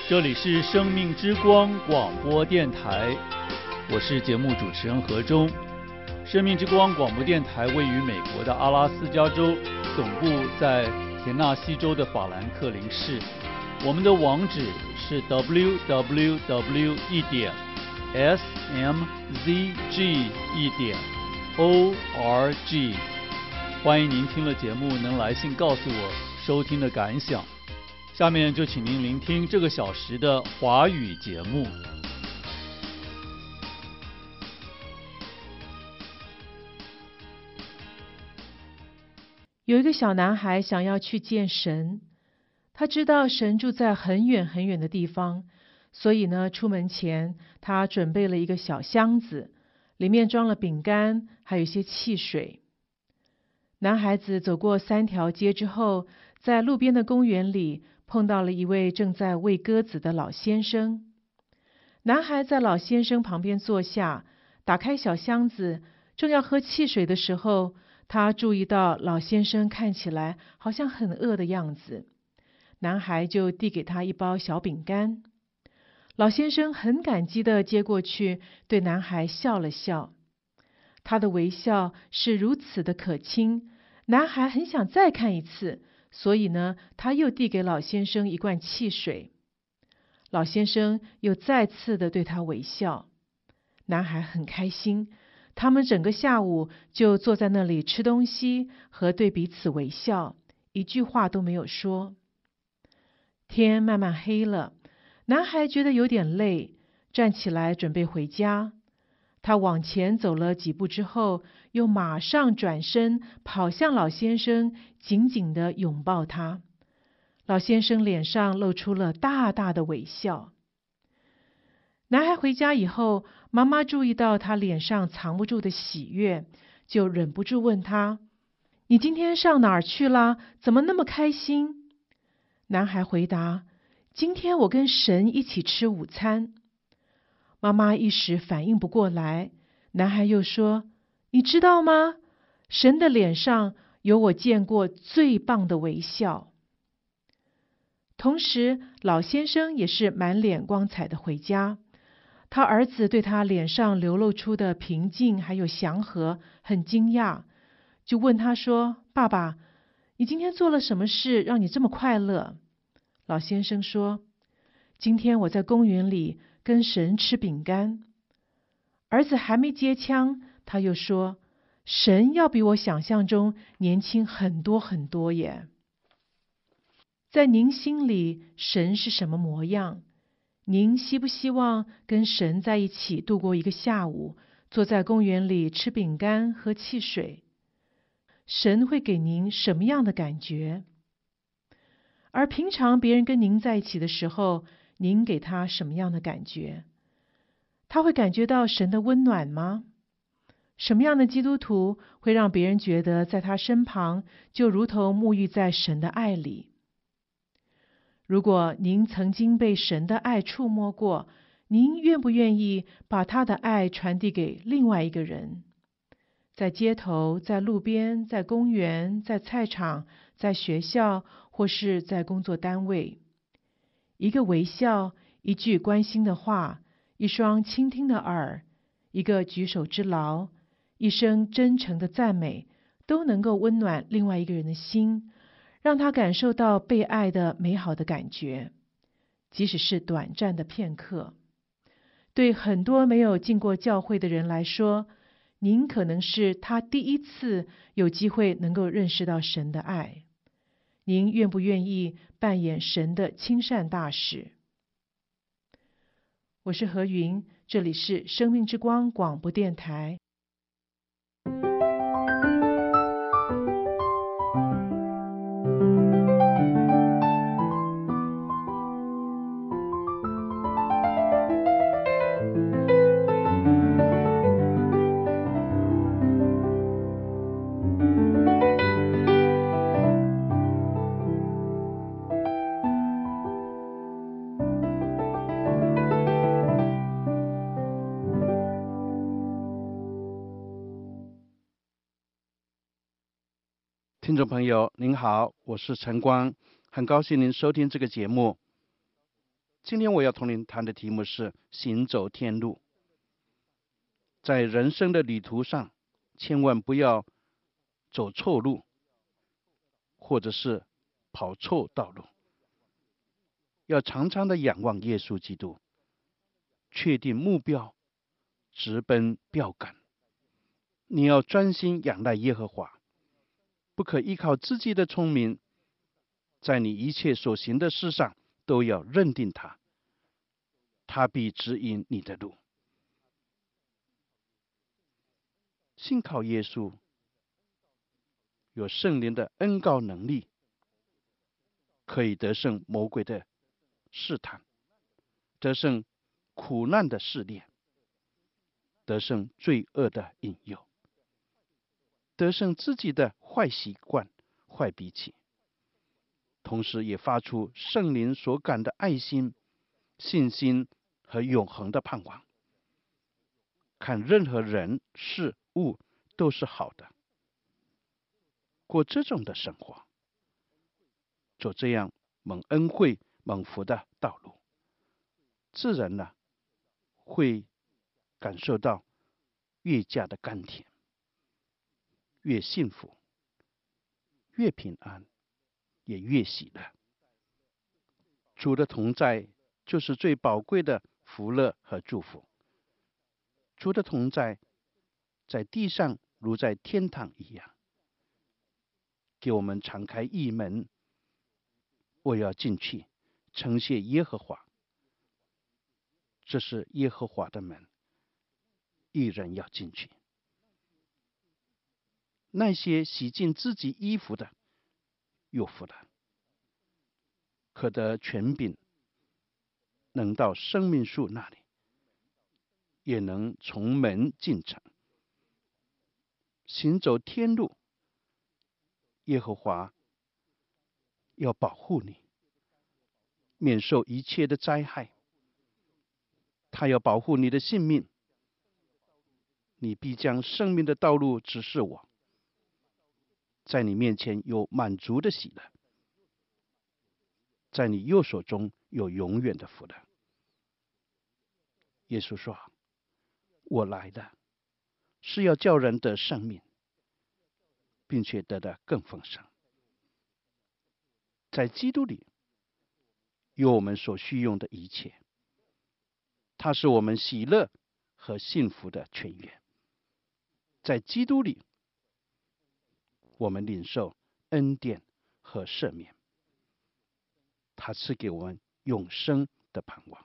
这里是生命之光广播电台，我是节目主持人何忠。生命之光广播电台位于美国的阿拉斯加州，总部在田纳西州的法兰克林市。我们的网址是 www.smzg.org。欢迎您听了节目能来信告诉我收听的感想。下面就请您聆听这个小时的华语节目。 有一个小男孩想要去见神，他知道神住在很远很远的地方，所以呢，出门前他准备了一个小箱子，里面装了饼干，还有一些汽水。男孩子走过3条街之后，在路边的公园里碰到了一位正在喂鸽子的老先生。男孩在老先生旁边坐下，打开小箱子，正要喝汽水的时候，他注意到老先生看起来好像很饿的样子。男孩就递给他一包小饼干。老先生很感激地接过去，对男孩笑了笑。他的微笑是如此的可亲，男孩很想再看一次，所以呢，他又递给老先生一罐汽水。老先生又再次的对他微笑，男孩很开心。他们整个下午就坐在那里吃东西和对彼此微笑，一句话都没有说。天慢慢黑了，男孩觉得有点累，站起来准备回家。他往前走了几步之后，又马上转身跑向老先生，紧紧地拥抱他。老先生脸上露出了大大的微笑。男孩回家以后，妈妈注意到他脸上藏不住的喜悦，就忍不住问他：“你今天上哪儿去了？怎么那么开心？”男孩回答：“今天我跟神一起吃午餐。”妈妈一时反应不过来，男孩又说：“你知道吗？神的脸上有我见过最棒的微笑。”同时，老先生也是满脸光彩的回家。他儿子对他脸上流露出的平静还有祥和很惊讶，就问他说：“爸爸，你今天做了什么事让你这么快乐？”老先生说：“今天我在公园里跟神吃饼干。”儿子还没接枪，他又说：“神要比我想象中年轻很多很多耶。”在您心里，神是什么模样？您希不希望跟神在一起度过一个下午，坐在公园里吃饼干、喝汽水？神会给您什么样的感觉？而平常别人跟您在一起的时候，您给他什么样的感觉？他会感觉到神的温暖吗？什么样的基督徒会让别人觉得在他身旁就如同沐浴在神的爱里？如果您曾经被神的爱触摸过，您愿不愿意把他的爱传递给另外一个人？在街头，在路边，在公园，在菜场，在学校，或是在工作单位，一个微笑，一句关心的话，一双倾听的耳，一个举手之劳，一声真诚的赞美，都能够温暖另外一个人的心，让他感受到被爱的美好的感觉，即使是短暂的片刻。对很多没有进过教会的人来说，您可能是他第一次有机会能够认识到神的爱。您愿不愿意扮演神的亲善大使？我是何云，这里是生命之光广播电台。 听众朋友您好，我是陈光，很高兴您收听这个节目。 今天我要同您谈的题目是行走天路。在人生的旅途上，千万不要走错路，或者是跑错道路。要常常的仰望耶稣基督，确定目标，直奔标杆。你要专心仰赖耶和华，不可依靠自己的聪明，在你一切所行的事上都要认定他，他必指引你的路。信靠耶稣，有圣灵的恩膏能力，可以得胜魔鬼的试探，得胜苦难的试炼，得胜罪恶的引诱，得胜自己的坏习惯、坏脾气，同时也发出圣灵所感的爱心、信心和永恒的盼望。看任何人事物都是好的，过这种的生活，走这样蒙恩惠、蒙福的道路，自然呢会感受到越加的甘甜，越幸福，越平安，也越喜乐。主的同在就是最宝贵的福乐和祝福。主的同在在地上如在天堂一样，给我们敞开义门，我要进去称谢耶和华。这是耶和华的门，义人要进去。那些洗净自己衣服的有福了，可得权柄，能到生命树那里，也能从门进城。行走天路，耶和华要保护你，免受一切的灾害。他要保护你的性命，你必将生命的道路指示我，在你面前有满足的喜乐，在你右手中有永远的福乐。耶稣说，我来的是要叫人得生命，并且得的更丰盛。在基督里有我们所需用的一切，它是我们喜乐和幸福的泉源。在基督里，我们领受恩典和赦免，他赐给我们永生的盼望。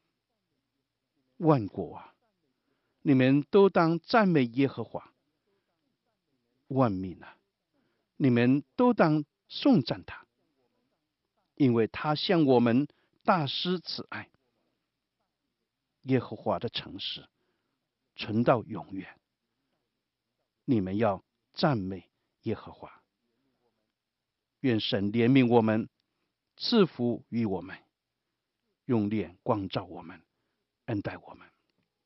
万国啊，你们都当赞美耶和华；万民啊，你们都当颂赞他，因为他向我们大施慈爱。耶和华的诚实存到永远，你们要赞美耶和华。愿神怜悯我们，赐福于我们，用脸光照我们，恩待我们。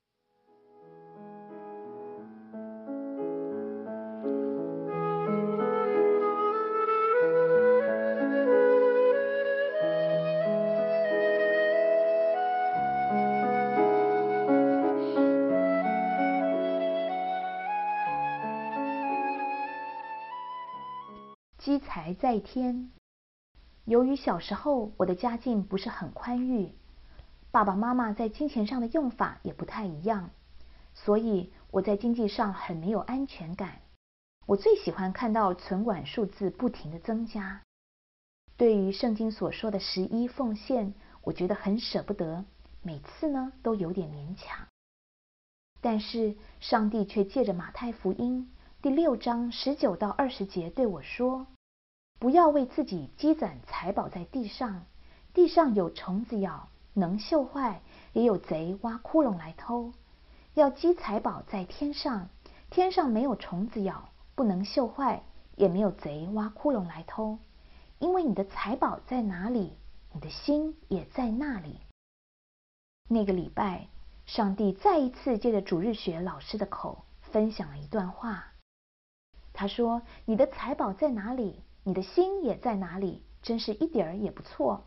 积财在天。由于小时候我的家境不是很宽裕，爸爸妈妈在金钱上的用法也不太一样，所以我在经济上很没有安全感。我最喜欢看到存款数字不停地增加。对于圣经所说的11奉献，我觉得很舍不得，每次呢都有点勉强。但是上帝却借着马太福音第6章19到20节对我说，不要为自己积攒财宝在地上，地上有虫子咬，能锈坏，也有贼挖窟窿来偷。要积财宝在天上，天上没有虫子咬，不能锈坏，也没有贼挖窟窿来偷。因为你的财宝在哪里，你的心也在那里。那个礼拜，上帝再一次借着主日学老师的口分享了一段话。他说，你的财宝在哪里，你的心也在哪里，真是一点儿也不错。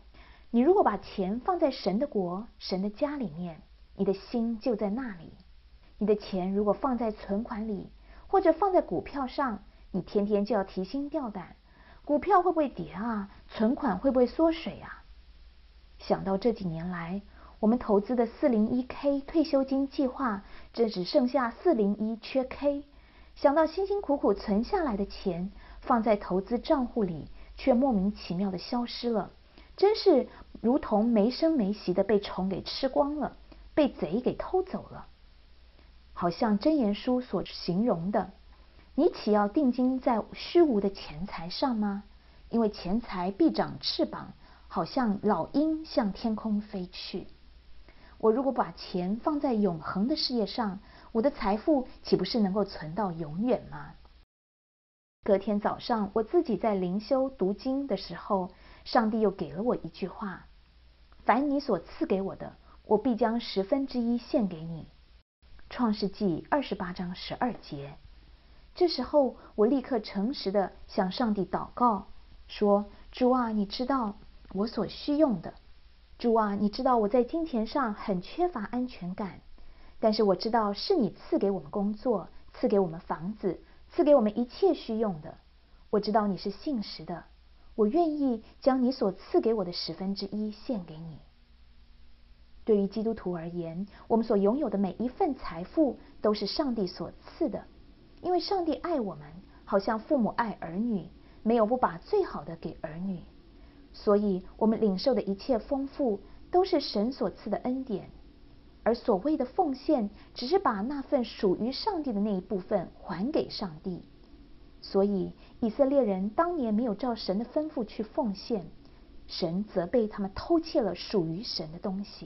你如果把钱放在神的国、神的家里面，你的心就在那里。你的钱如果放在存款里，或者放在股票上，你天天就要提心吊胆，股票会不会跌啊？存款会不会缩水啊？想到这几年来，我们投资的 401k 退休金计划，这只剩下401缺 K。想到辛辛苦苦存下来的钱，放在投资账户里，却莫名其妙的消失了，真是如同没声没息的被虫给吃光了，被贼给偷走了。好像箴言书所形容的，你岂要定睛在虚无的钱财上吗？因为钱财必长翅膀，好像老鹰向天空飞去。我如果把钱放在永恒的事业上，我的财富岂不是能够存到永远吗？隔天早上，我自己在灵修读经的时候，上帝又给了我一句话：凡你所赐给我的，我必将1/10献给你。创世纪28章12节。这时候我立刻诚实的向上帝祷告，说：主啊，你知道我所需用的。主啊，你知道我在金钱上很缺乏安全感，但是我知道是你赐给我们工作，赐给我们房子，赐给我们一切需用的。我知道你是信实的，我愿意将你所赐给我的1/10献给你。对于基督徒而言，我们所拥有的每一份财富都是上帝所赐的，因为上帝爱我们，好像父母爱儿女，没有不把最好的给儿女。所以我们领受的一切丰富都是神所赐的恩典，而所谓的奉献只是把那份属于上帝的那一部分还给上帝。所以以色列人当年没有照神的吩咐去奉献，神责备他们偷窃了属于神的东西。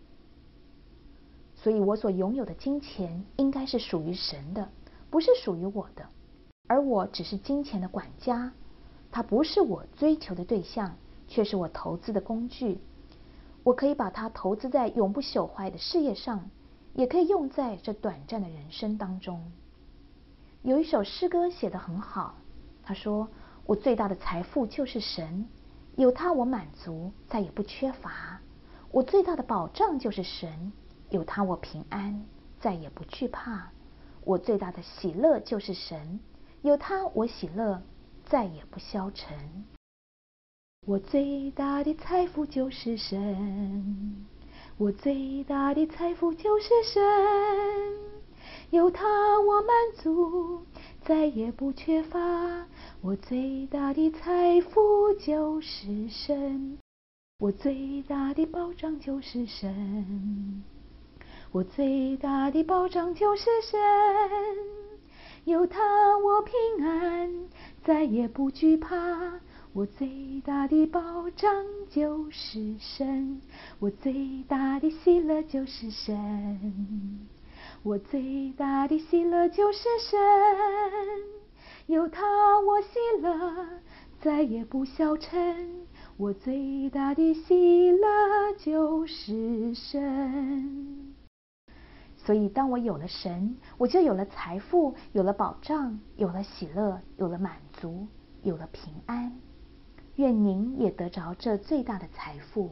所以我所拥有的金钱应该是属于神的，不是属于我的，而我只是金钱的管家，它不是我追求的对象，却是我投资的工具。我可以把它投资在永不朽坏的事业上，也可以用在这短暂的人生当中。有一首诗歌写得很好，他说：我最大的财富就是神，有他我满足，再也不缺乏。我最大的保障就是神，有他我平安，再也不惧怕。我最大的喜乐就是神，有他我喜乐，再也不消沉。我最大的财富就是神，我最大的财富就是神，有他我满足，再也不缺乏。我最大的财富就是神，我最大的保障就是神，我最大的保障就是神，有他我平安，再也不惧怕。我最大的保障就是神，我最大的喜乐就是神，我最大的喜乐就是神，有他我喜乐，再也不消沉。我最大的喜乐就是神。所以当我有了神，我就有了财富，有了保障，有了喜乐，有了满足，有了平安。愿您也得着这最大的财富。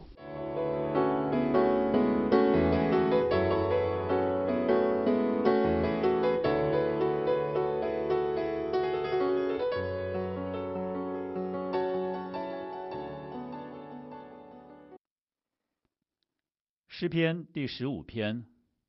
诗篇第15篇。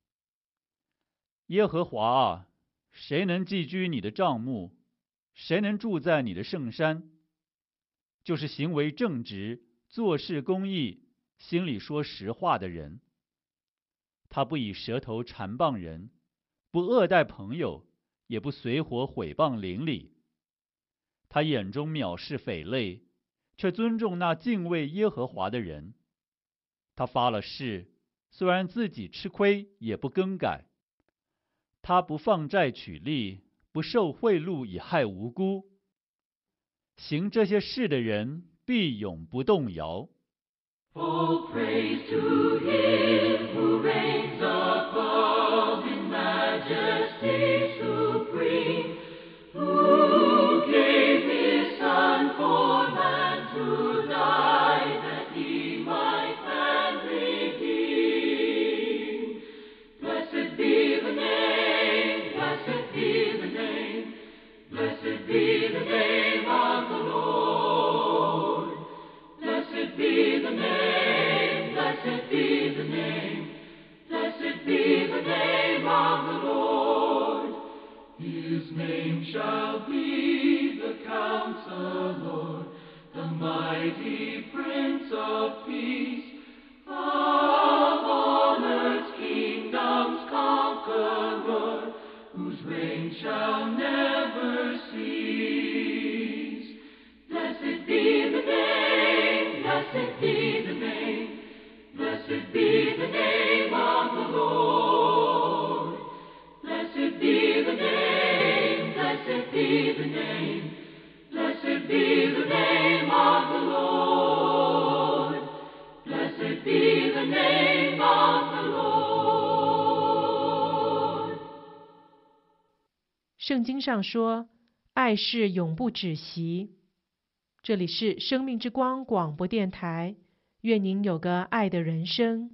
耶和华啊，谁能寄居你的帐幕？谁能住在你的圣山？就是行为正直，做事公义，心里说实话的人。他不以舌头缠谤人，不恶待朋友，也不随伙毁谤邻里。他眼中藐视匪类，却尊重那敬畏耶和华的人。他发了誓，虽然自己吃亏，也不更改。他不放债取利，不受贿赂以害无辜。行这些事的人必永不动摇。 Oh, praise to him who reigns above in majesty supreme, who gave his Son for man to die, that he might His name shall be the Counselor, the mighty Prince of Peace, of all earth's kingdoms conqueror, whose reign shall never cease. Blessed be the name, blessed be the name, blessed be the name of the Lord. Blessed be the name, blessed be the name, blessed be the name of the Lord. Blessed be the name of the Lord. 圣经上说，爱是永不止息。这里是生命之光广播电台，愿您有个爱的人生。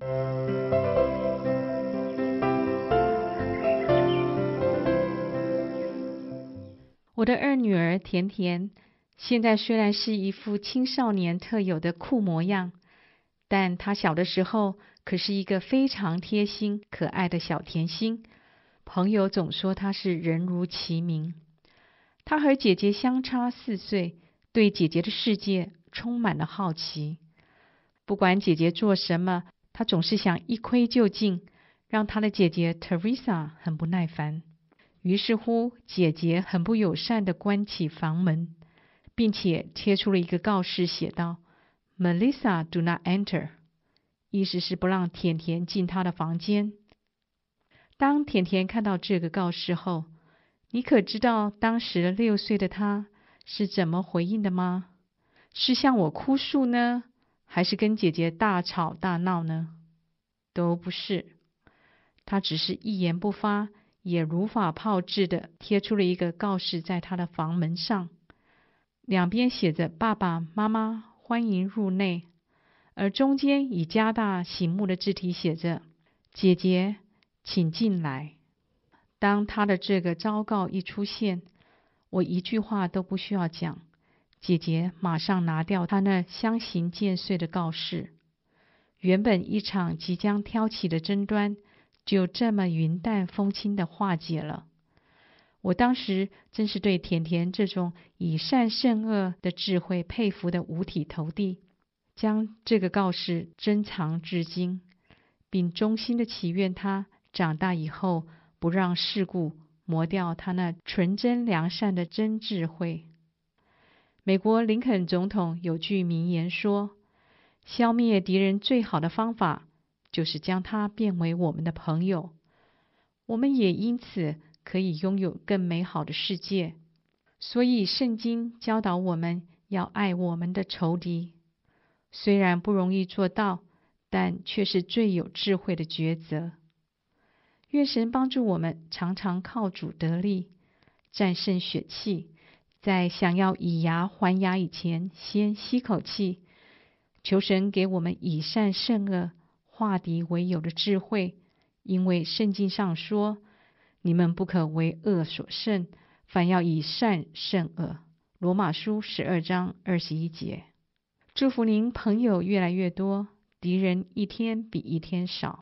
我的二女儿甜甜，现在虽然是一副青少年特有的酷模样，但她小的时候可是一个非常贴心可爱的小甜心，朋友总说她是人如其名。她和姐姐相差4岁，对姐姐的世界充满了好奇。不管姐姐做什么，她总是想一窥究竟，让她的姐姐 Teresa 很不耐烦。于是乎，姐姐很不友善地关起房门，并且贴出了一个告示，写道 Melissa do not enter， 意思是不让甜甜进她的房间。当甜甜看到这个告示后，你可知道当时6岁的她是怎么回应的吗？是向我哭诉呢，还是跟姐姐大吵大闹呢？都不是，她只是一言不发，也如法炮制地贴出了一个告示在她的房门上，两边写着爸爸妈妈欢迎入内，而中间以加大醒目的字体写着姐姐请进来。当她的这个昭告一出现，我一句话都不需要讲，姐姐马上拿掉她那相形见绌的告示。原本一场即将挑起的争端就这么云淡风轻地化解了。我当时真是对甜甜这种以善胜恶的智慧佩服得五体投地，将这个告示珍藏至今，并衷心地祈愿她长大以后不让世故磨掉她那纯真良善的真智慧。美国林肯总统有句名言说，消灭敌人最好的方法就是将他变为我们的朋友，我们也因此可以拥有更美好的世界。所以圣经教导我们要爱我们的仇敌，虽然不容易做到，但却是最有智慧的抉择。愿神帮助我们常常靠主得力，战胜血气，在想要以牙还牙以前先吸口气，求神给我们以善胜恶、化敌为友的智慧，因为圣经上说，你们不可为恶所胜，反要以善胜恶。罗马书12章21节。祝福您朋友越来越多，敌人一天比一天少。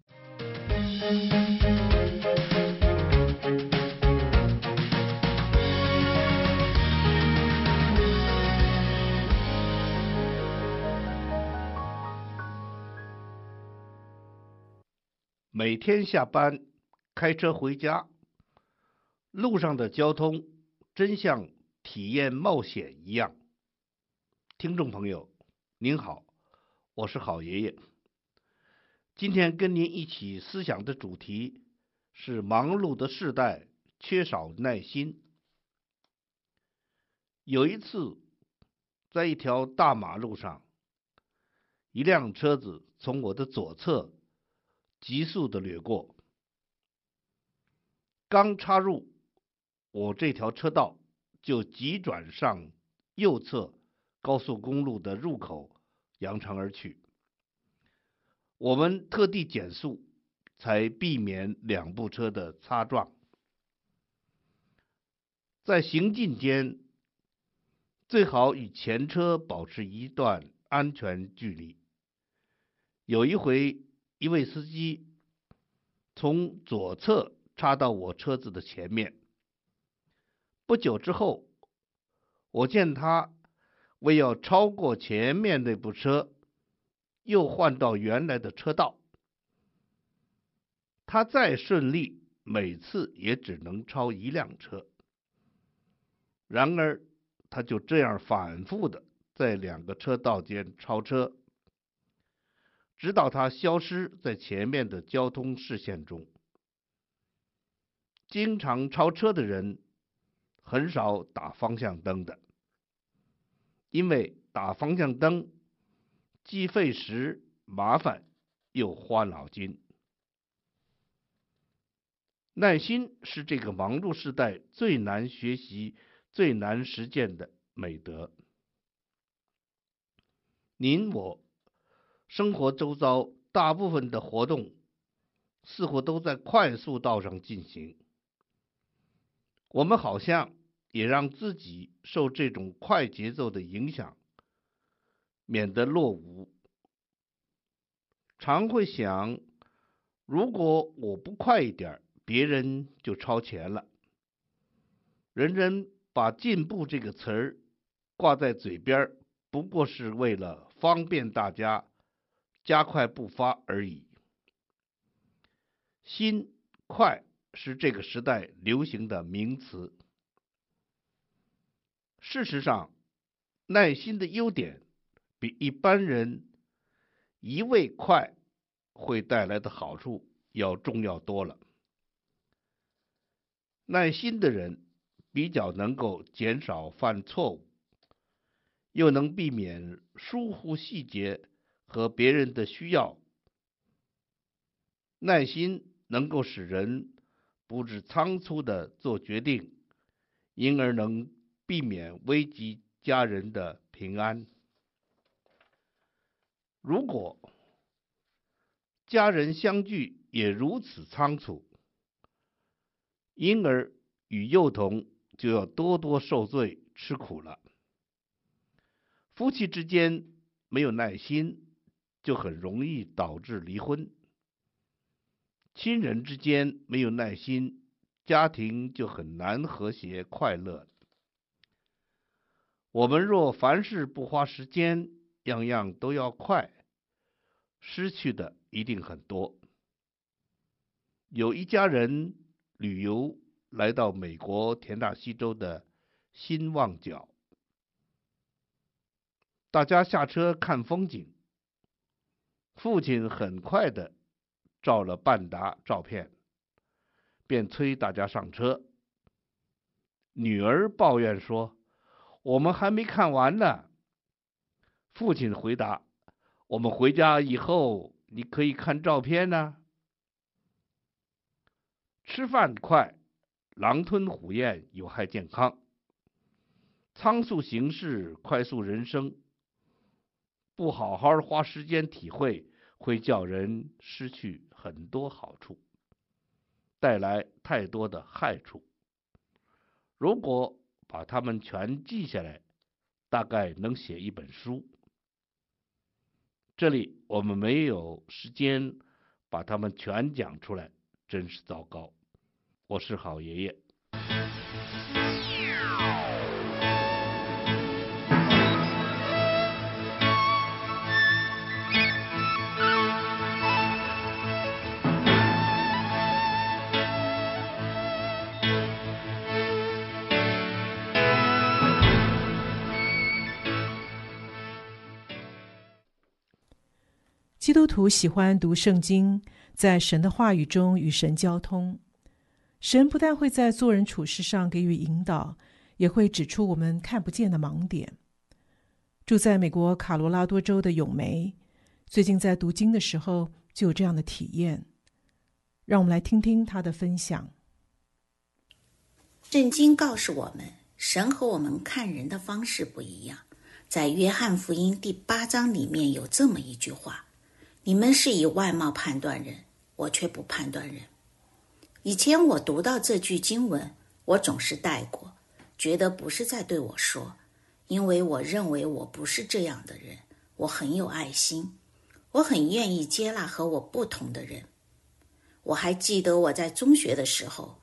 每天下班开车回家，路上的交通真像体验冒险一样。听众朋友，您好，我是好爷爷。今天跟您一起思想的主题是忙碌的世代缺少耐心。有一次，在一条大马路上，一辆车子从我的左侧急速地掠过，刚插入我这条车道，就急转上右侧高速公路的入口扬长而去。我们特地减速，才避免两部车的擦撞。在行进间，最好与前车保持一段安全距离。有一回，一位司机从左侧插到我车子的前面， 不久之后，我见他为要超过前面那部车，又换到原来的车道。他再顺利，每次也只能超一辆车。然而他就这样反复的在2个车道间超车，直到他消失在前面的交通视线中。经常超车的人很少打方向灯的，因为打方向灯既费时麻烦又花脑筋。耐心是这个忙碌时代最难学习、最难实践的美德。您我生活周遭大部分的活动似乎都在快速道上进行，我们好像也让自己受这种快节奏的影响，免得落伍。常会想，如果我不快一点，别人就超前了。人人把进步这个词儿挂在嘴边，不过是为了方便大家加快步伐而已。心快是这个时代流行的名词。事实上，耐心的优点比一般人一味快会带来的好处要重要多了。耐心的人比较能够减少犯错误，又能避免疏忽细节和别人的需要。耐心能够使人不致仓促地做决定，因而能避免危及家人的平安。如果家人相聚也如此仓促，婴儿与幼童就要多多受罪吃苦了。夫妻之间没有耐心，就很容易导致离婚。亲人之间没有耐心，家庭就很难和谐快乐。我们若凡事不花时间，样样都要快，失去的一定很多。有一家人旅游来到美国田纳西州的新旺角，大家下车看风景。父亲很快的照了半沓照片，便催大家上车。女儿抱怨说：“我们还没看完呢。”父亲回答：“我们回家以后，你可以看照片呢。”吃饭快，狼吞虎咽，有害健康。仓促行事，快速人生，不好好花时间体会，会叫人失去很多好处，带来太多的害处。如果把它们全记下来，大概能写一本书。这里我们没有时间把它们全讲出来，真是糟糕。我是好爷爷。 基督徒喜欢读圣经，在神的话语中与神交通。神不但会在做人处事上给予引导，也会指出我们看不见的盲点。住在美国卡罗拉多州的咏梅，最近在读经的时候就有这样的体验。让我们来听听她的分享。 圣经告诉我们，神和我们看人的方式不一样。在约翰福音第8章里面有这么一句话：你们是以外貌判断人，我却不判断人。以前我读到这句经文，我总是带过，觉得不是在对我说，因为我认为我不是这样的人。我很有爱心，我很愿意接纳和我不同的人。我还记得我在中学的时候，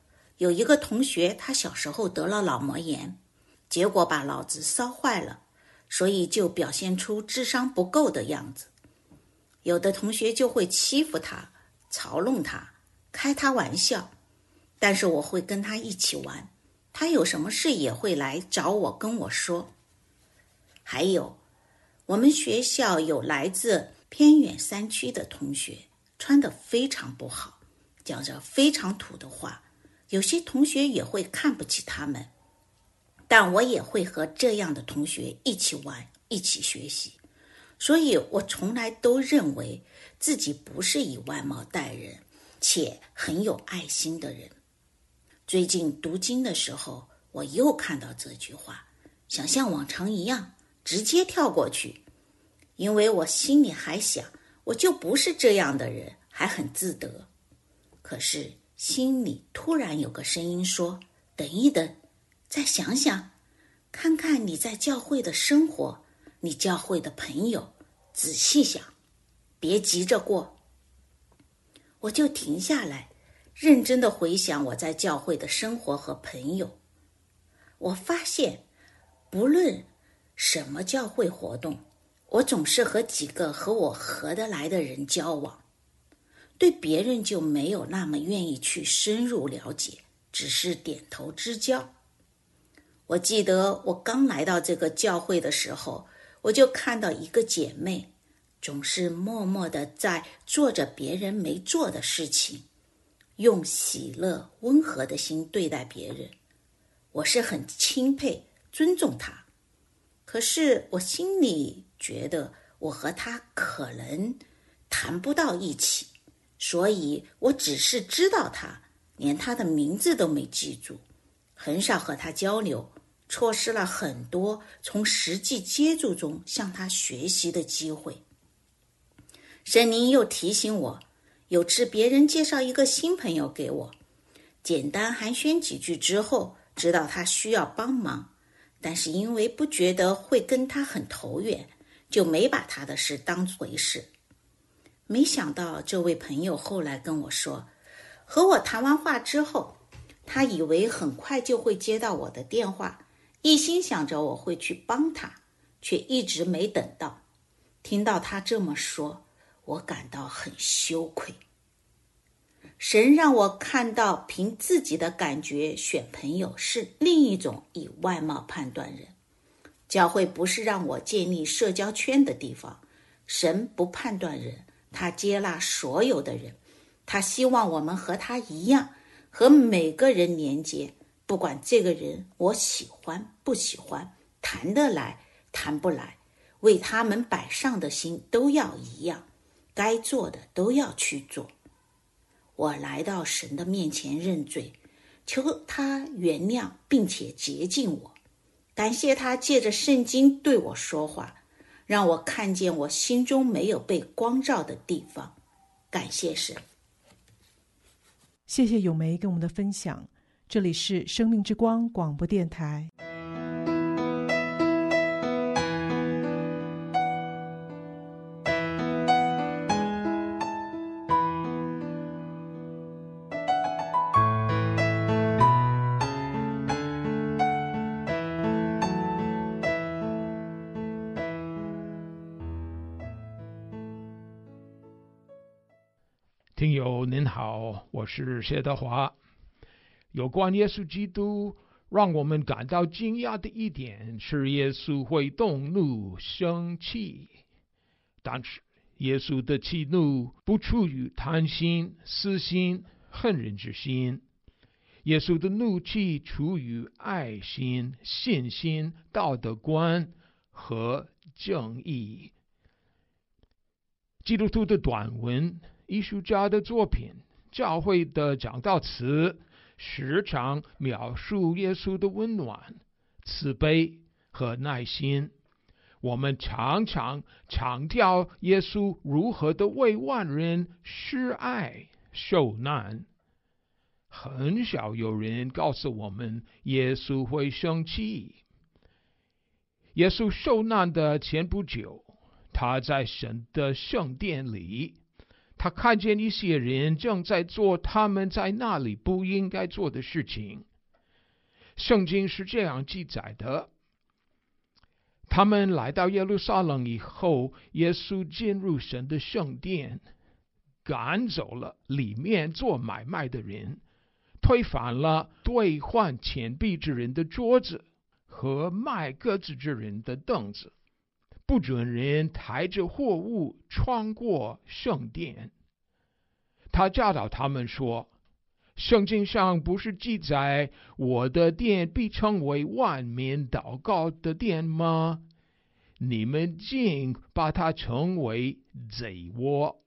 有一个同学，他小时候得了脑膜炎，结果把脑子烧坏了，所以就表现出智商不够的样子。有的同学就会欺负他，嘲弄他，开他玩笑，但是我会跟他一起玩，他有什么事也会来找我跟我说。还有，我们学校有来自偏远山区的同学，穿得非常不好，讲着非常土的话，有些同学也会看不起他们，但我也会和这样的同学一起玩，一起学习。所以我从来都认为自己不是以外貌待人，且很有爱心的人。最近读经的时候，我又看到这句话，想像往常一样直接跳过去，因为我心里还想，我就不是这样的人，还很自得。可是心里突然有个声音说，等一等，再想想，看看你在教会的生活，你教会的朋友，仔细想，别急着过。我就停下来，认真地回想我在教会的生活和朋友。我发现，不论什么教会活动，我总是和几个和我合得来的人交往，对别人就没有那么愿意去深入了解，只是点头之交。我记得我刚来到这个教会的时候，我就看到一个姐妹，总是默默地在做着别人没做的事情，用喜乐温和的心对待别人。我是很钦佩尊重她，可是我心里觉得我和她可能谈不到一起，所以我只是知道她，连她的名字都没记住，很少和她交流，错失了很多从实际接触中向她学习的机会。圣灵又提醒我，有次别人介绍一个新朋友给我，简单寒暄几句之后，知道他需要帮忙，但是因为不觉得会跟他很投缘，就没把他的事当回事。没想到这位朋友后来跟我说，和我谈完话之后，他以为很快就会接到我的电话，一心想着我会去帮他，却一直没等到。听到他这么说，我感到很羞愧。神让我看到凭自己的感觉选朋友是另一种以外貌判断人。教会不是让我建立社交圈的地方，神不判断人，他接纳所有的人，他希望我们和他一样，和每个人连接，不管这个人我喜欢不喜欢，谈得来谈不来，为他们摆上的心都要一样，该做的都要去做。我来到神的面前认罪，求他原谅并且洁净我，感谢他借着圣经对我说话，让我看见我心中没有被光照的地方。感谢神。 谢谢咏梅跟我们的分享，这里是生命之光广播电台。 听友您好，我是谢德华。有关耶稣基督，让我们感到惊讶的一点是，耶稣会动怒生气，但是耶稣的气怒不出于贪心、私心、恨人之心，耶稣的怒气出于爱心、信心、道德观和正义。基督徒的短文、艺术家的作品、教会的讲道词，时常描述耶稣的温暖、慈悲和耐心。我们常常强调耶稣如何的为万人施爱受难，很少有人告诉我们耶稣会生气。耶稣受难的前不久，他在神的圣殿里， 他看见一些人正在做他们在那里不应该做的事情。圣经是这样记载的：他们来到耶路撒冷以后，耶稣进入神的圣殿，赶走了里面做买卖的人，推翻了兑换钱币之人的桌子和卖鸽子之人的凳子，不准人抬着货物穿过圣殿。他教导他们说，圣经上不是记载我的殿必成为万民祷告的殿吗？你们竟把它称为贼窝。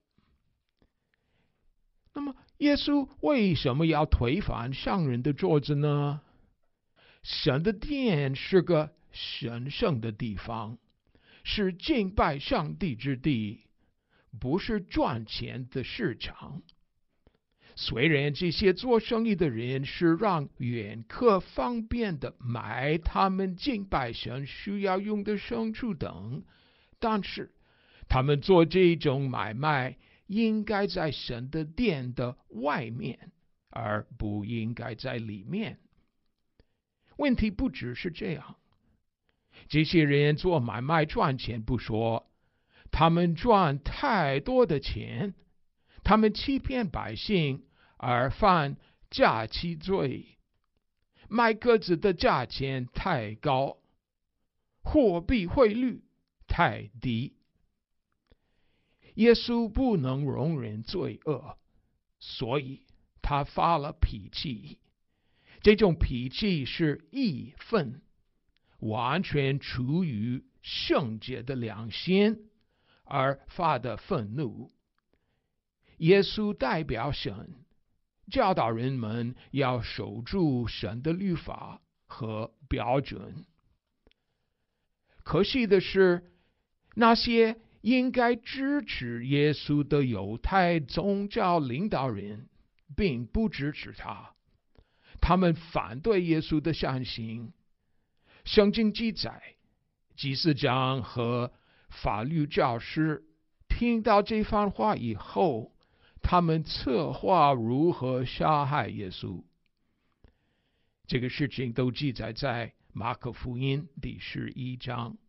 那么耶稣为什么要推翻上人的桌子呢？神的殿是个神圣的地方，是敬拜上帝之地，不是赚钱的市场。虽然这些做生意的人是让远客方便的买他们敬拜神需要用的牲畜等，但是他们做这种买卖应该在神的殿的外面，而不应该在里面。问题不只是这样，这些人做买卖赚钱不说，他们赚太多的钱，他们欺骗百姓而犯诈欺罪，卖鸽子的价钱太高，货币汇率太低。耶稣不能容忍罪恶，所以他发了脾气。这种脾气是义愤，完全出于圣洁的良心而发的愤怒。耶稣代表神，教导人们要守住神的律法和标准。可惜的是，那些应该支持耶稣的犹太宗教领导人并不支持他，他们反对耶稣的善行。圣经记载，祭司长和法律教师听到这番话以后，他们策划如何杀害耶稣。这个事情都记载在马可福音第11章。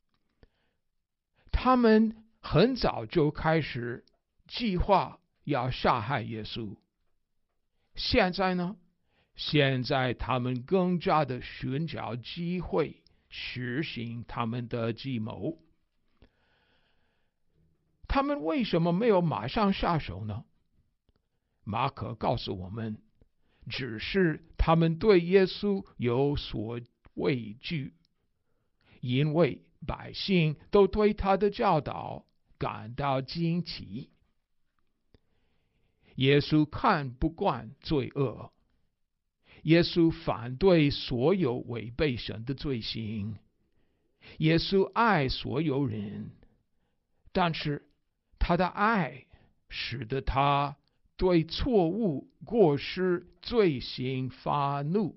他们很早就开始计划要杀害耶稣。现在呢？现在他们更加的寻找机会实行他们的计谋。他们为什么没有马上下手呢？马可告诉我们，只是他们对耶稣有所畏惧，因为百姓都对他的教导感到惊奇。耶稣看不惯罪恶，耶稣反对所有违背神的罪行，耶稣爱所有人，但是他的爱使得他对错误、过失、罪行发怒。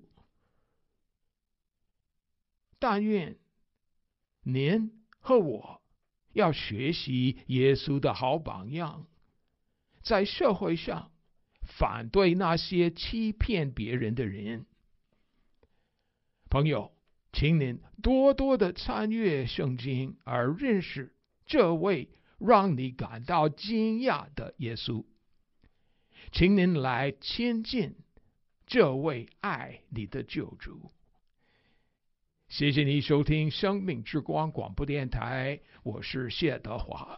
但愿您和我要学习耶稣的好榜样，在社会上反对那些欺骗别人的人。朋友，请您多多的参阅圣经，而认识这位让你感到惊讶的耶稣。请您来亲近这位爱你的救主。谢谢你收听生命之光广播电台，我是谢德华。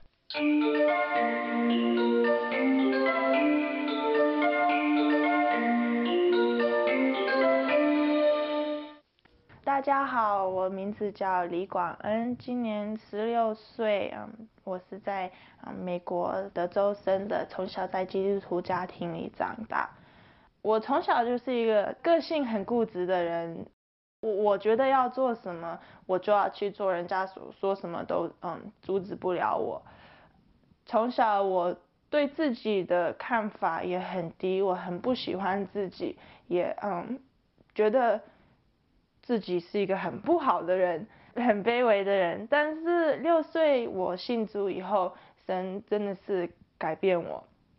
大家好，我名字叫李广恩，今年16岁。我是在美国德州生的，从小在基督徒家庭里长大。我从小就是一个个性很固执的人，我觉得要做什么，我就要去做，人家说什么都阻止不了我。从小我对自己的看法也很低，我很不喜欢自己，也觉得自己是一个很不好的人，很卑微的人。但是6岁我信主以后，神真的是改变我。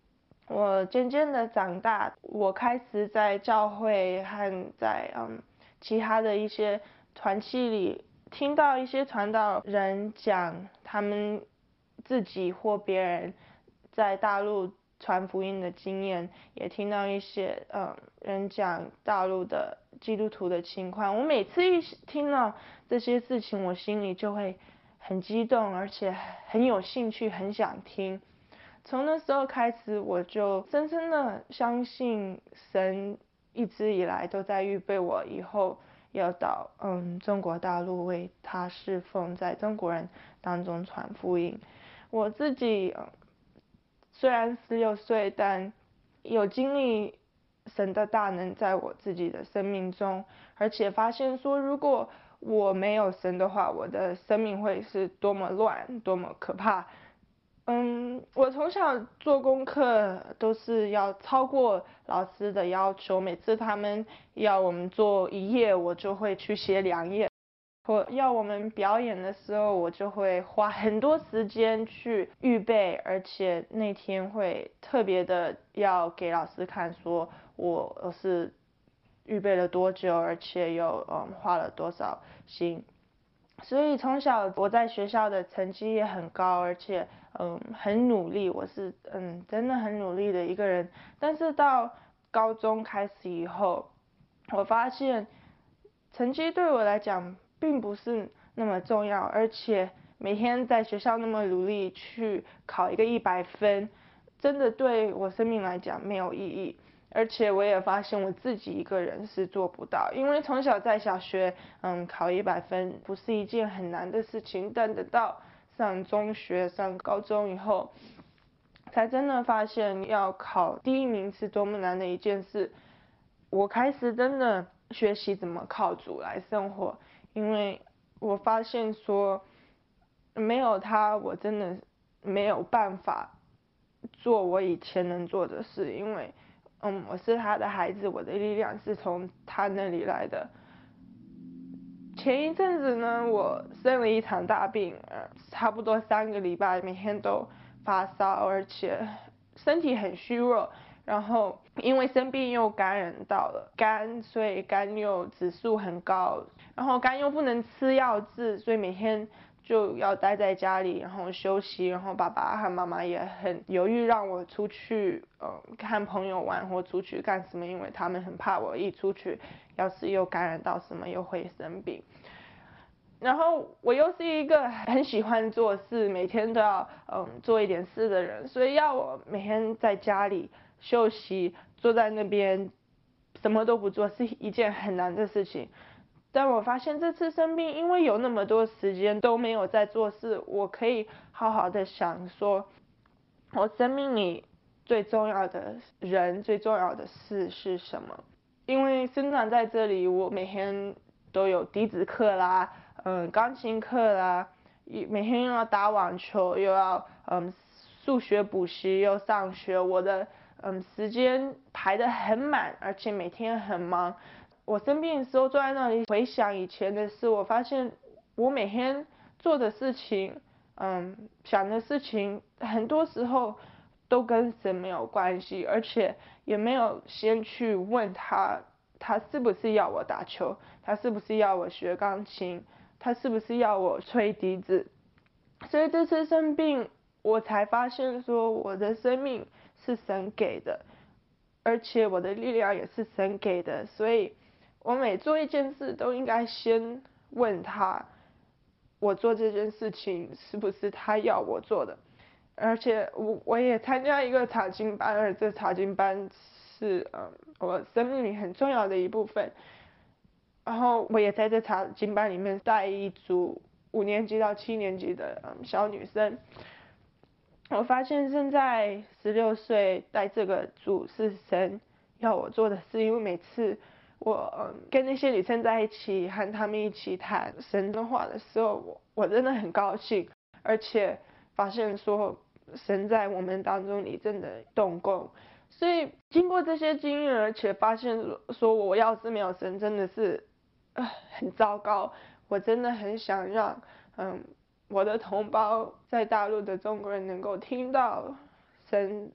我渐渐的长大，我开始在教会和在其他的一些团契里听到一些传道人讲他们自己或别人在大陆传福音的经验，也听到一些人讲大陆的基督徒的情况。我每次一听到这些事情，我心里就会很激动，而且很有兴趣，很想听。从那时候开始，我就深深的相信神一直以来都在预备我以后要到中国大陆为他侍奉，在中国人当中传福音。我自己虽然16岁，但有经历神的大能在我自己的生命中，而且发现说，如果我没有神的话，我的生命会是多么乱，多么可怕。我从小做功课都是要超过老师的要求，每次他们要我们做1页，我就会去写2页。或要我们表演的时候，我就会花很多时间去预备，而且那天会特别的要给老师看，说我是预备了多久，而且又花了多少心。所以从小我在学校的成绩也很高，而且很努力，我是真的很努力的一个人。但是到高中开始以后，我发现成绩对我来讲并不是那么重要，而且每天在学校那么努力去考一个100分，真的对我生命来讲没有意义。而且我也发现我自己一个人是做不到，因为从小在小学考100分不是一件很难的事情，但等到上中学上高中以后，才真的发现要考第1名是多么难的一件事。我开始真的学习怎么靠主来生活，因为我发现说没有他，我真的没有办法做我以前能做的事，因为我是他的孩子，我的力量是从他那里来的。前一阵子呢，我生了一场大病，差不多3个礼拜，每天都发烧，而且身体很虚弱。然后因为生病又感染到了肝，所以肝又指数很高，然后肝又不能吃药治，所以每天就要待在家里，然后休息。然后爸爸和妈妈也很犹豫让我出去和朋友玩或出去干什么，因为他们很怕我一出去要是又感染到什么又会生病。然后我又是一个很喜欢做事，每天都要做一点事的人，所以要我每天在家里休息，坐在那边什么都不做是一件很难的事情。但我发现这次生病，因为有那么多时间都没有在做事，我可以好好的想说，我生命里最重要的人、最重要的事是什么？因为生长在这里，我每天都有笛子课啦，钢琴课啦，每天又要打网球，又要数学补习，又上学，我的时间排得很满，而且每天很忙。我生病的时候坐在那里回想以前的事，我发现我每天做的事情，想的事情，很多时候都跟神没有关系，而且也没有先去问他是不是要我打球，他是不是要我学钢琴，他是不是要我吹笛子。所以这次生病，我才发现说我的生命是神给的，而且我的力量也是神给的，所以我每做一件事都应该先问他，我做这件事情是不是他要我做的。而且我也参加一个查经班，而这查经班是我生命里很重要的一部分。然后我也在这查经班里面带一组5年级到7年级的小女生。我发现现在16岁带这个组是神要我做的事，因为每次我跟那些女生在一起，和她们一起谈神的话的时候，我真的很高兴，而且发现说神在我们当中里真的动工。所以经过这些经验，而且发现说我要是没有神真的是很糟糕。我真的很想让我的同胞在大陆的中国人能够听到神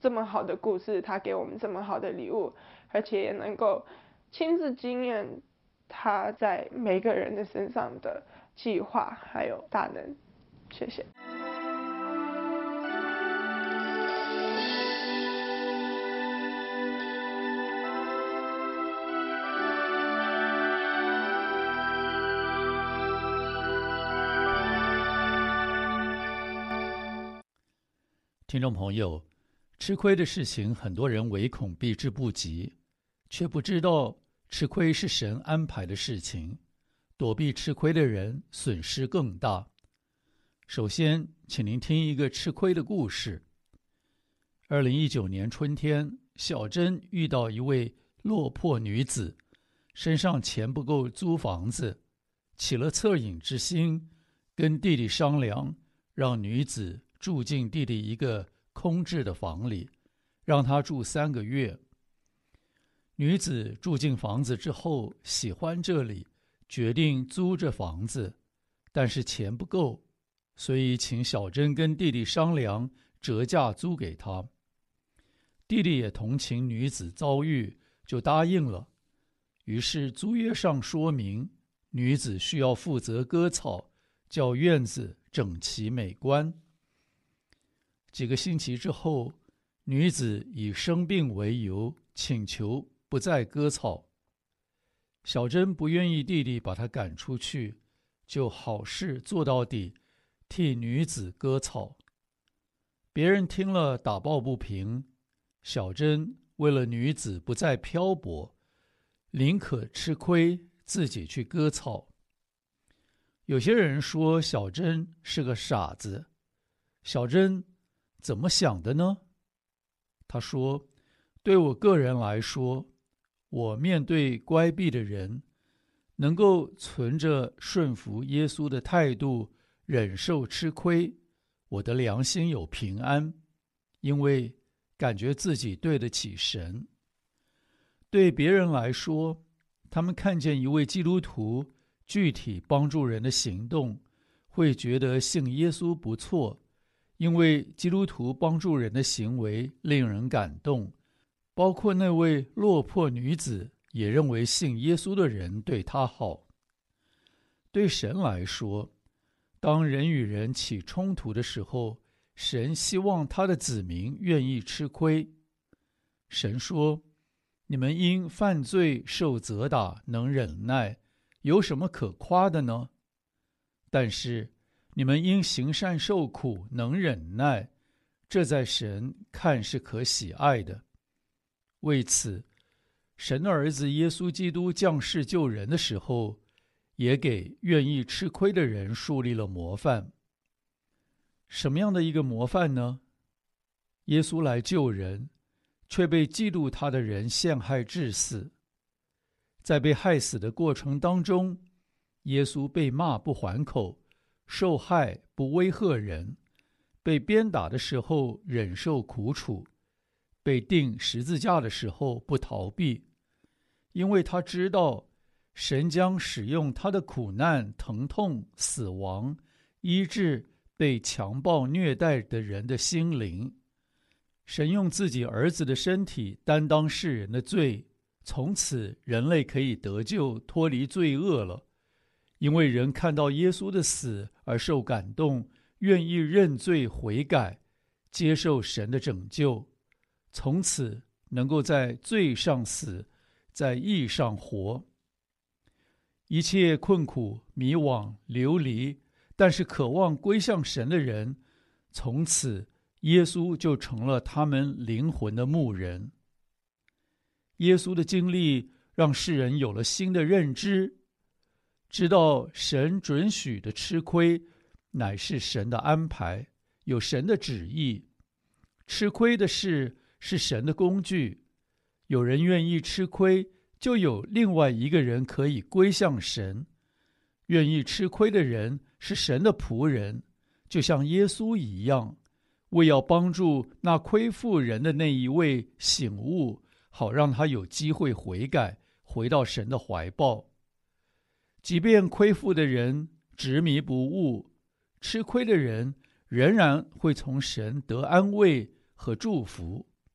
这么好的故事，他给我们这么好的礼物，而且也能够亲自经验他在每个人的身上的计划还有大能。谢谢。 听众朋友，吃亏的事情很多人唯恐避之不及，却不知道吃亏是神安排的事情，躲避吃亏的人损失更大。首先，请您听一个吃亏的故事。2019年春天，小珍遇到一位落魄女子，身上钱不够租房子，起了恻隐之心，跟弟弟商量，让女子住进弟弟一个空置的房里，让他住3个月。女子住进房子之后，喜欢这里，决定租这房子，但是钱不够，所以请小珍跟弟弟商量折价租给他。弟弟也同情女子遭遇，就答应了。于是租约上说明，女子需要负责割草，叫院子整齐美观。几个星期之后，女子以生病为由请求不再割草。小珍不愿意弟弟把她赶出去，就好事做到底，替女子割草。别人听了打抱不平，小珍为了女子不再漂泊，宁可吃亏自己去割草。有些人说小珍是个傻子，小珍怎么想的呢？他说，对我个人来说，我面对乖僻的人，能够存着顺服耶稣的态度，忍受吃亏，我的良心有平安，因为感觉自己对得起神。对别人来说，他们看见一位基督徒具体帮助人的行动，会觉得信耶稣不错，因为基督徒帮助人的行为令人感动。包括那位落魄女子也认为信耶稣的人对她好。对神来说，当人与人起冲突的时候，神希望他的子民愿意吃亏。神说，你们因犯罪受责打能忍耐，有什么可夸的呢？但是你们因行善受苦能忍耐，这在神看是可喜爱的。为此，神的儿子耶稣基督降世救人的时候，也给愿意吃亏的人树立了模范。什么样的一个模范呢？耶稣来救人，却被嫉妒他的人陷害致死。在被害死的过程当中，耶稣被骂不还口，受害不威吓人，被鞭打的时候忍受苦楚，被钉十字架的时候不逃避，因为他知道神将使用他的苦难、疼痛、死亡，医治被强暴虐待的人的心灵。神用自己儿子的身体担当世人的罪，从此人类可以得救，脱离罪恶了。因为人看到耶稣的死而受感动，愿意认罪悔改，接受神的拯救，从此能够在罪上死，在义上活。一切困苦、迷惘、流离，但是渴望归向神的人，从此耶稣就成了他们灵魂的牧人。耶稣的经历让世人有了新的认知，知道神准许的吃亏乃是神的安排，有神的旨意。吃亏的事是神的工具，有人愿意吃亏，就有另外一个人可以归向神。愿意吃亏的人是神的仆人，就像耶稣一样，为要帮助那亏负人的那一位醒悟，好让他有机会悔改，回到神的怀抱。即便亏负的人执迷不悟，吃亏的人仍然会从神得安慰和祝福。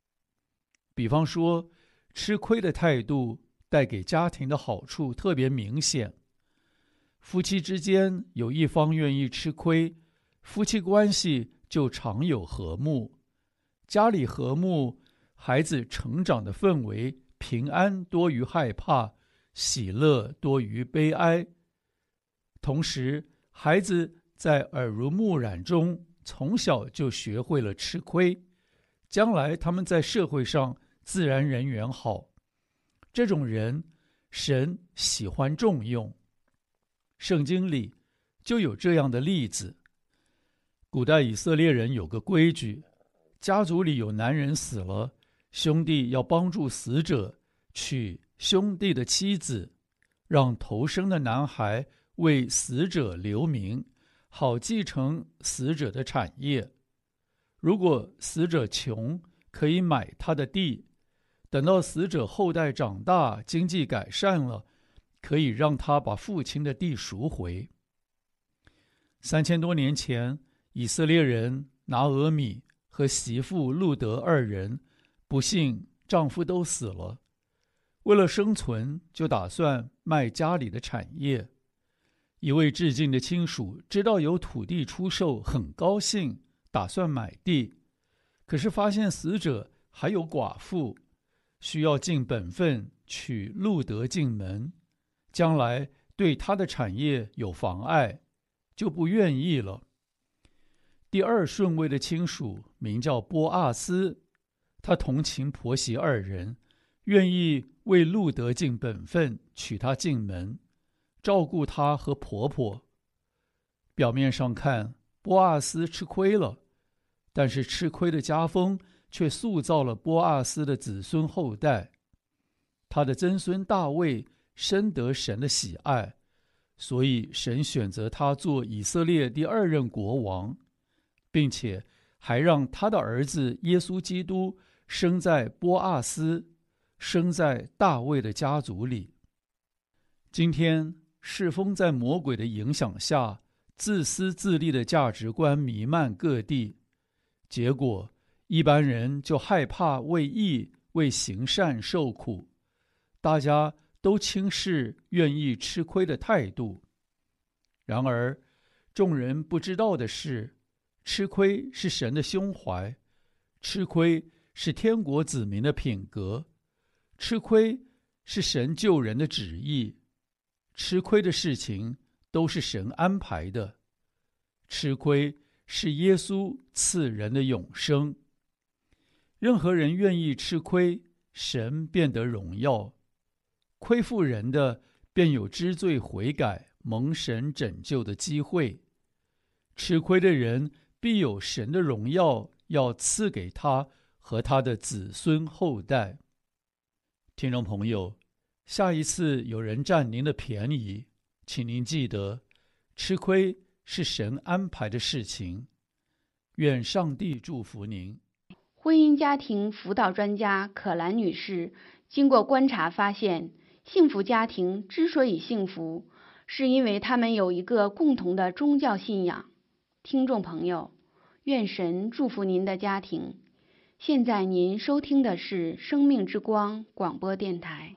比方说，吃亏的态度带给家庭的好处特别明显。夫妻之间有一方愿意吃亏，夫妻关系就常有和睦。家里和睦，孩子成长的氛围平安多于害怕，喜乐多于悲哀。同时，孩子在耳濡目染中从小就学会了吃亏，将来他们在社会上自然人缘好。这种人，神喜欢重用。圣经里就有这样的例子。古代以色列人有个规矩，家族里有男人死了，兄弟要帮助死者娶兄弟的妻子，让头生的男孩为死者留名，好继承死者的产业。如果死者穷，可以买他的地，等到死者后代长大，经济改善了，可以让他把父亲的地赎回。3000多年前，以色列人拿俄米和媳妇路德二人，不幸丈夫都死了，为了生存，就打算卖家里的产业。一位至近的亲属知道有土地出售，很高兴，打算买地，可是发现死者还有寡妇，需要尽本分娶路德进门，将来对他的产业有妨碍，就不愿意了。第二顺位的亲属名叫波阿斯，他同情婆媳二人，愿意为路德尽本分，娶她进门，照顾她和婆婆。表面上看，波阿斯吃亏了，但是吃亏的家风却塑造了波阿斯的子孙后代。他的曾孙大卫深得神的喜爱，所以神选择他做以色列第二任国王，并且还让他的儿子耶稣基督生在波阿斯，生在大卫的家族里。今天世风在魔鬼的影响下，自私自利的价值观弥漫各地，结果一般人就害怕为义、为行善受苦，大家都轻视愿意吃亏的态度。然而众人不知道的是，吃亏是神的胸怀，吃亏是天国子民的品格，吃亏是神救人的旨意，吃亏的事情都是神安排的，吃亏是耶稣赐人的永生。任何人愿意吃亏，神便得荣耀，亏负人的便有知罪悔改、蒙神拯救的机会。吃亏的人必有神的荣耀要赐给他和他的子孙后代。听众朋友，下一次有人占您的便宜，请您记得，吃亏是神安排的事情。愿上帝祝福您。 婚姻家庭辅导专家可兰女士经过观察发现，幸福家庭之所以幸福，是因为他们有一个共同的宗教信仰。听众朋友，愿神祝福您的家庭。现在您收听的是生命之光广播电台。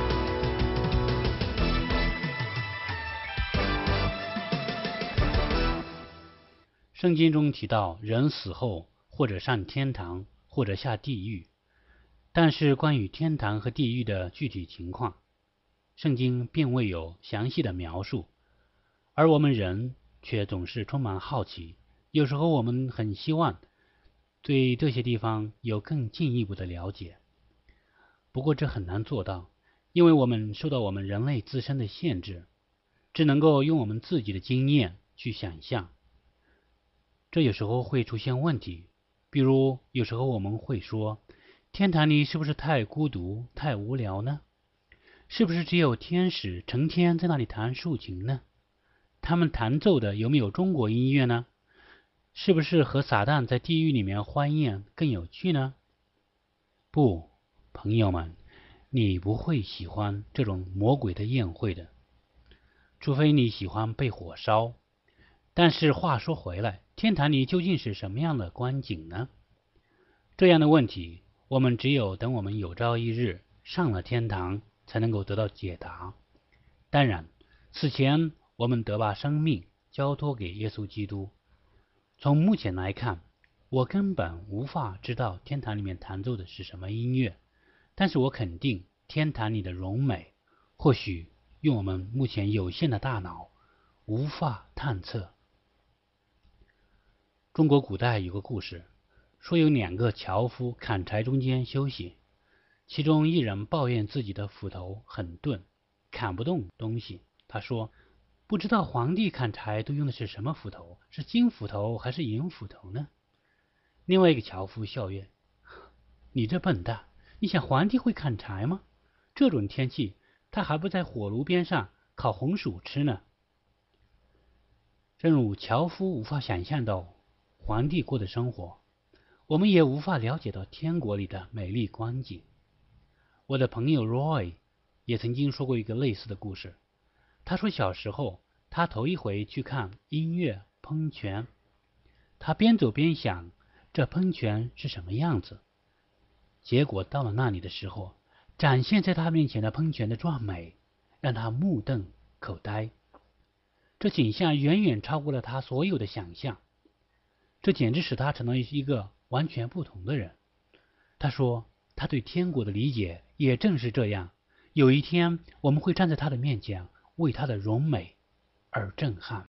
圣经中提到人死后或者上天堂或者下地狱，但是关于天堂和地狱的具体情况，圣经并未有详细的描述，而我们人却总是充满好奇，有时候我们很希望对这些地方有更进一步的了解。不过这很难做到，因为我们受到我们人类自身的限制，只能够用我们自己的经验去想象。这有时候会出现问题，比如有时候我们会说，天堂里是不是太孤独、太无聊呢？是不是只有天使成天在那里弹竖琴呢？他们弹奏的有没有中国音乐呢？是不是和撒旦在地狱里面欢宴更有趣呢？不，朋友们，你不会喜欢这种魔鬼的宴会的，除非你喜欢被火烧。但是话说回来，天堂里究竟是什么样的光景呢？这样的问题我们只有等我们有朝一日上了天堂，才能够得到解答。当然，此前我们得把生命交托给耶稣基督。从目前来看，我根本无法知道天堂里面弹奏的是什么音乐，但是我肯定天堂里的荣美，或许用我们目前有限的大脑无法探测。中国古代有个故事，说有2个樵夫砍柴中间休息，其中一人抱怨自己的斧头很钝，砍不动东西。他说，不知道皇帝砍柴都用的是什么斧头，是金斧头还是银斧头呢？另外一个樵夫笑曰，你这笨蛋，你想皇帝会砍柴吗？这种天气他还不在火炉边上烤红薯吃呢。正如樵夫无法想象到皇帝过的生活，我们也无法了解到天国里的美丽光景。我的朋友 Roy 也曾经说过一个类似的故事。他说小时候他头一回去看音乐喷泉，他边走边想这喷泉是什么样子。结果到了那里的时候，展现在他面前的喷泉的壮美让他目瞪口呆。这景象远远超过了他所有的想象，这简直使他成了一个完全不同的人。他说他对天国的理解也正是这样，有一天我们会站在他的面前，为他的荣美而震撼。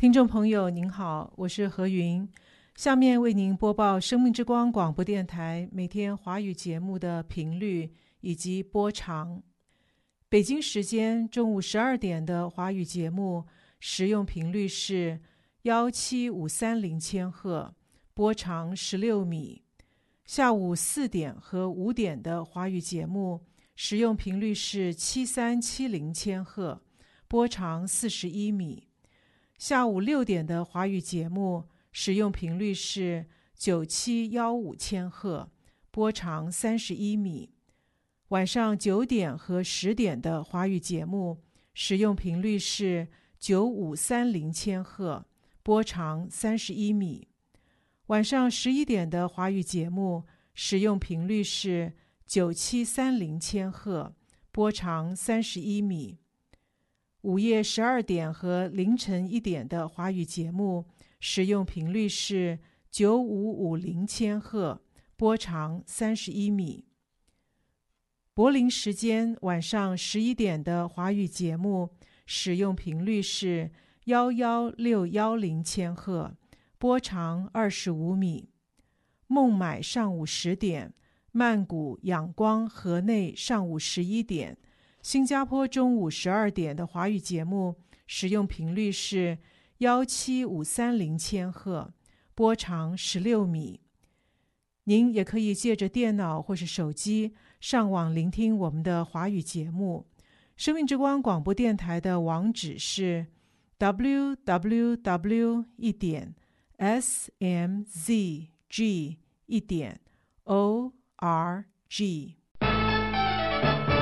听众朋友您好，我是何云，下面为您播报生命之光广播电台每天华语节目的频率以及播长。北京时间中午12点的华语节目使用频率是17530千赫，波长16米。下午4点和5点的华语节目使用频率是7370千赫，波长41米。下午6点的华语节目使用频率是9715千赫，波长31米。晚上9点和10点的华语节目使用频率是9530千赫，波长31米。晚上11点的华语节目使用频率是9730千赫，波长31米。午夜12点和凌晨1点的华语节目使用频率是9550千赫，波长31米。柏林时间晚上11点的华语节目使用频率是11610千赫，波长25米。孟买上午10点，曼谷、仰光、河内上午11点，新加坡中午12点的华语节目使用频率是17530千赫，波长16米。您也可以借着电脑或是手机上网聆听我们的华语节目。生命之光广播电台的网址是 www.smzg.org。